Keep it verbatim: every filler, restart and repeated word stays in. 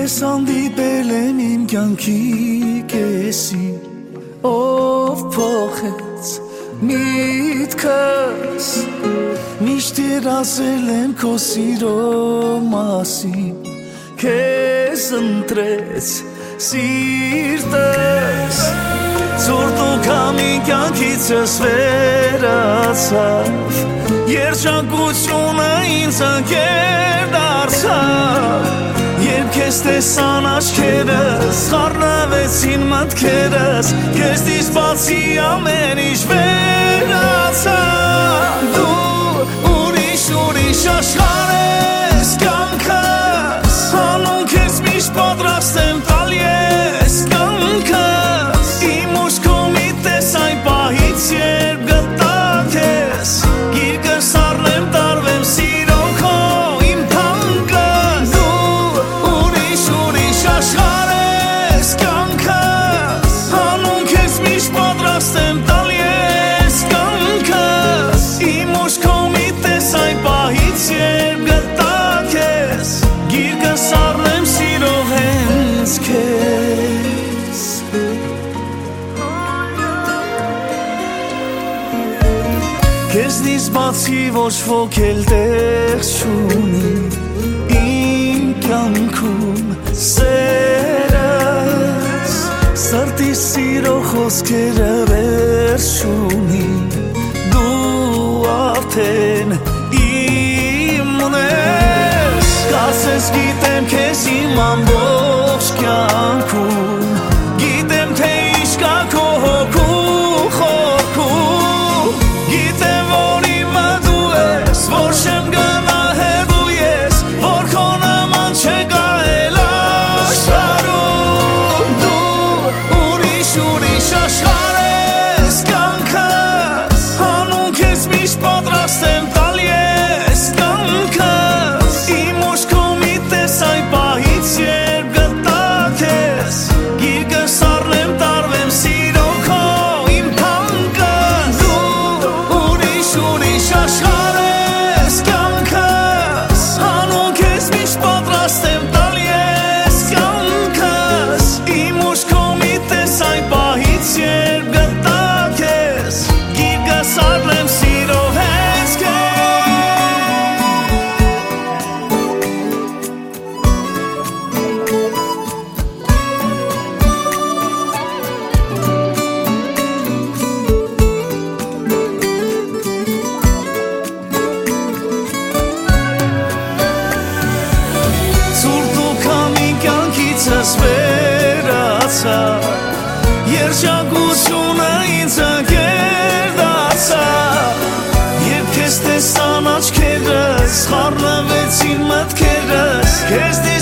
ես հանդիպել եմ իմ կյանքի կեսի, ով փոխեց միտքս, միշտ երազել եմ քո սիրո մասին, քեզ ընտրեց սիրտս, ցուրտուք ամին կյանքիցս վերացավ, երջանկությունը ինձ ընկեր դարձավ, երբ քեզ տեսան աչքերս, խառնվեցին մտքերս, քեզնից բացի ամեն ինչ վերացավ, դու ուրիշ ուրիշ աշխարհ ես կյանքս, հանուն քեզ միշտ պատրաստ եմ տալ ես կյանքս, իմ ուշքո մի տես այն պահից երբ գտա քեզ, գիրկս առնեմ տարվեմ սիրո քո իմ թանկս, դու ուրիշ ուրիշ աշխարհ ես կյանքս, հանուն քեզ միշտ պատրաստ եմ տալ ես կյանքս, իմ ուշքո մի տես այն պահից երբ գտա քեզ, գիրկս առնեմ սիրով հենց քեզ, քեզնից բացի ոչ ոք էլ տեղ չունի իմ կյանքում սերս, սրտիս սիրո խոսքերը վերջ չունի, դու արդեն իմ ունես, կարծես գիտեմ քեզ իմ ամբողջ կյանքում, գիտեմ թե ինչ կա քո հոգու խորքում, գիտեմ որ իմը դու ես, որ չեմ գնա հետու ես, որ քո նման չկա էլ աշխարհում, դու ուրիշ ուրիշ աշխարհ ես կյանքս, հանուն քեզ միշտ պատրաստ եմ տալ ես կյանքս, իմ ուշքո մի տես այն պահից երբ գտա քեզ, գիրկս առնեմ տարվեմ սիրո քո իմ թանկս, դու ուրիշ ուրիշ աշխարհ ես կյանքս, հանուն քեզ միշտ պատրաստ եմ տալ ես կյանքս, իմ ուշքո մի տես այն պահից երբ գտա քեզ, գիրկս առնեմ սիրով հենց ցուրտուք ամին կյանքիցս վերացավ, երջանկությունը ինձ ընկեր դարձավ, երբ քեզ տեսան աչքերս, խառնվեցին մտքերս, քեզ